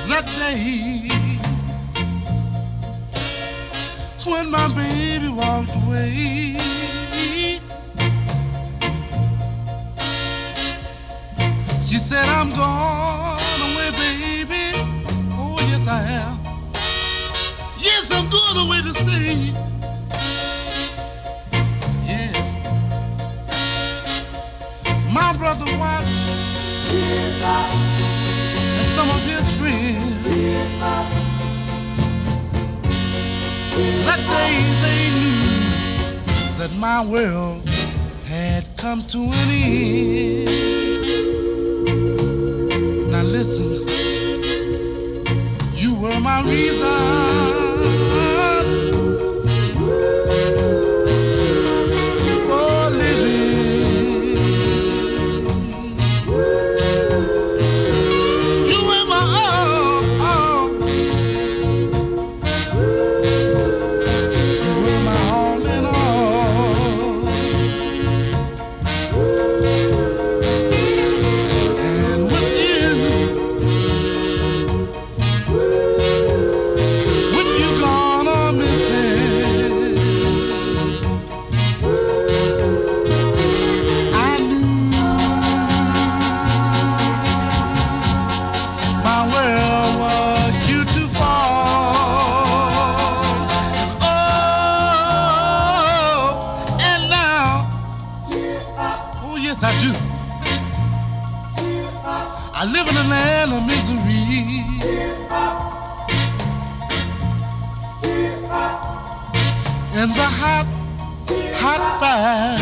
That day when my baby walked away, she said, I'm gone away, baby. Oh, yes, I am. Yes, I'm going away to stay. Yeah. My brother Watts and some of his friends, that day they knew that my world had come to an end. Now listen, you were my reason for living. You were my all. You were my all in all. And with you gone or missing, I knew my world was due to fall. Oh, and now, oh yes I do. I live in a land of misery. In the hot, hot fire.